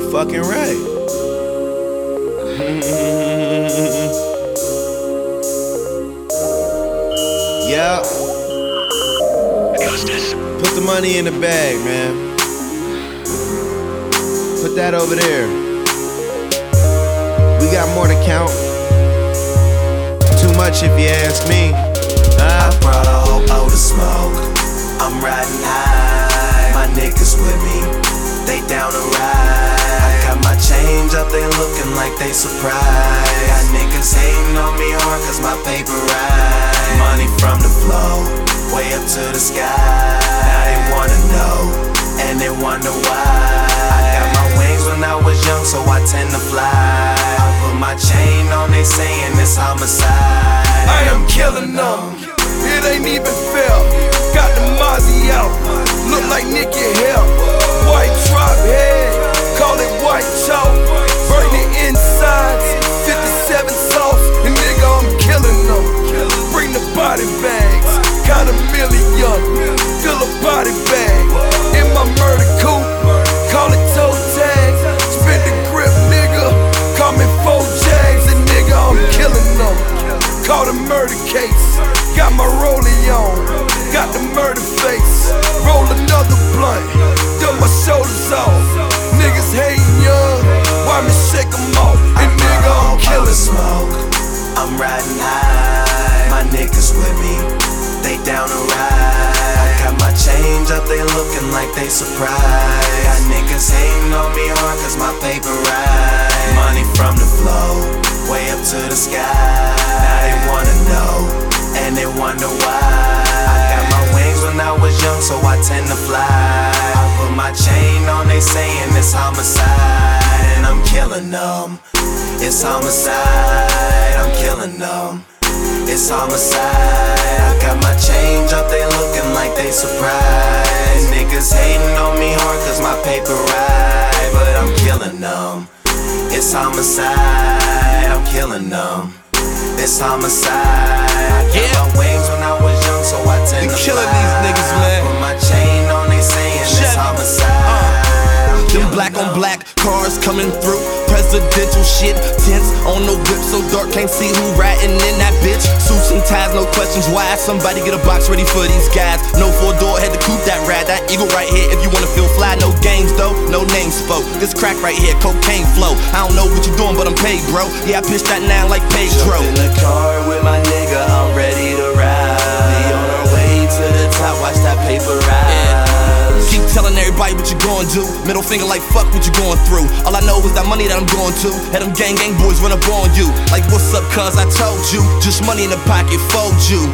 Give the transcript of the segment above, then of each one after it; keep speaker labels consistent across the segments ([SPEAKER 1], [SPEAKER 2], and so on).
[SPEAKER 1] fucking right. Yeah. Put the money in the bag, man. Put that over there. We got more to count. Too much if you ask me.
[SPEAKER 2] I brought a whole boat of smoke. I'm riding high. My niggas with me, they down to ride. I got my change up, they looking like they surprised. Got niggas hating on me hard cause my paper right. Money from the flow, way up to the sky. Now they wanna know, and they wonder why. I got my wings when I was young, so I tend to fly. I put my chain on, they saying it's homicide.
[SPEAKER 3] I am killing them, it ain't even fair. Got the Mozzie out, look like Nicky Hale. White drop head, call it white chalk. Burn the insides, 57 sauce. And nigga, I'm killing them. Bring the body bags, count a million. Fill a body bag in my murder coupe. Call it toe tag, spin the grip, nigga. Call me 4 Jags, and nigga, I'm killing them. Call the murder case, got my rollie on, got the murder face. Roll another blunt, dump my shoulders off. Niggas hating young, why me shake them off? And nigga, I'm killing
[SPEAKER 2] smoke. I'm riding high, my niggas with me, they down to ride. I got my change up, they looking like they surprised. Got niggas hating on me hard cause my paper right. Money from the flow, way up to the sky. Now they wanna know, and they wonder why. I got my wings when I was young, so I tend to fly. I put my chain on, they saying it's homicide. And I'm killing them, it's homicide. I'm killing them, it's homicide. I got my change up, they looking like they surprised. Niggas hating on me hard cause my paper right. But I'm killing them, it's homicide. I'm killing them, it's homicide. I got my wings when I was young, so I tend to fly.
[SPEAKER 3] killing these niggas, man.
[SPEAKER 2] Put my chain on, they saying it's homicide.
[SPEAKER 3] Them black on black cars coming through, presidential shit, tense on no whip so dark can't see who riding in that bitch. Suits and ties, no questions why. Somebody get a box ready for these guys. No 4-door, had to coupe that ride. That eagle right here if you wanna feel fly. No games though, no names spoke. This crack right here, cocaine flow. I don't know what you doing, but I'm paid, bro. Yeah, I pitched that now like Pedro.
[SPEAKER 2] Jump in the car with my nigga, I'm ready to ride. We on our way to the top, watch that paper ride.
[SPEAKER 3] Keep telling everybody what you gon' do. Middle finger like fuck what you going through. All I know is that money that I'm going to. Had them gang boys run up on you. Like what's up cuz I told you. Just money in the pocket, fold you.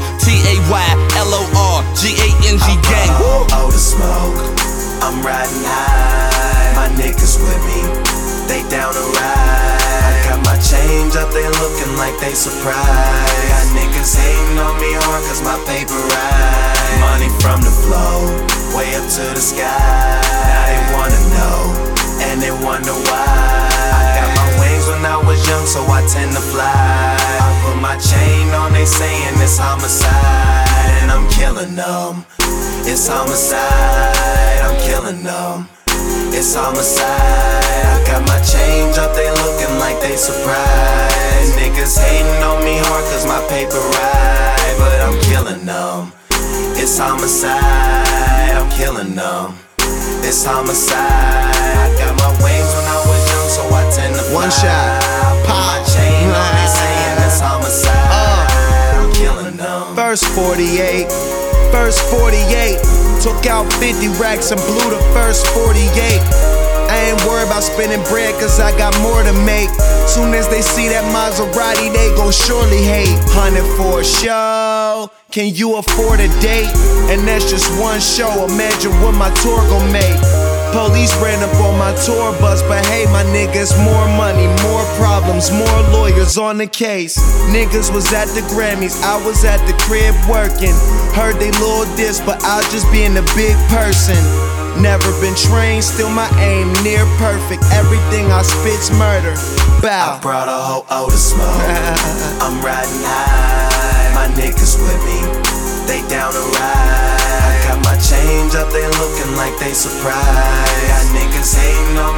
[SPEAKER 3] TAYLORGANG gang.
[SPEAKER 2] Oh, the smoke, I'm riding high. My niggas with me, they down to ride. I got my change up, they looking like they surprised. Got niggas hating on me hard cause my paper right. Money from the flow, way up to the sky. Now they wanna know, and they wonder why. I got my wings when I was young, so I tend to fly. I put my chain on, they saying it's homicide. And I'm killing them, it's homicide. I'm killing them, it's homicide. I got my change up, they looking like they surprised. Niggas hating on me hard cause my paper right. But I'm killing them, it's homicide. I'm killing them, it's homicide. I got my wings when I was young, so I tend to fly.
[SPEAKER 1] One shot,
[SPEAKER 2] put my chain on, they saying it's homicide. I'm killing them.
[SPEAKER 1] First 48, first 48. Took out 50 racks and blew the first 48. I ain't worried about spending bread cause I got more to make. Soon as they see that Maserati, they gon' surely hate. 100 for a show, can you afford a date? And that's just one show, imagine what my tour gon' make. Police ran up on my tour bus, but hey my niggas, more money, more problems, more lawyers on the case. Niggas was at the Grammys, I was at the crib working. Heard they little diss, but I'll just be in a big person. Never been trained, still my aim near perfect. Everything I spit's murder. Bow.
[SPEAKER 2] I brought a whole O to smoke. I'm riding high. My niggas with me, they down to ride. I got my change up, they looking like they surprised. Got niggas hating on me hard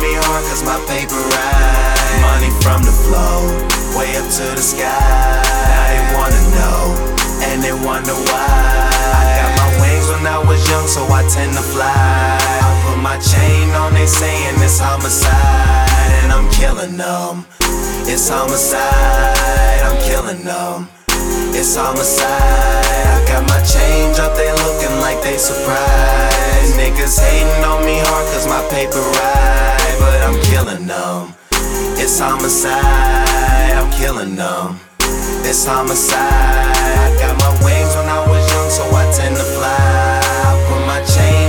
[SPEAKER 2] cause my paper right. Money from the flow, way up to the sky. Now they wanna know, and they wonder why. I got my wings when I was young, so I tend to fly. I put my chain on, they saying it's homicide, and I'm killing them. It's homicide, I'm killing them. It's homicide. I got my change up, they looking like they surprised. Niggas hating on me hard cause my paper right, but I'm killing them. It's homicide, I'm killing them. It's homicide. I got my wings when I was young, so I tend to fly. I put my chain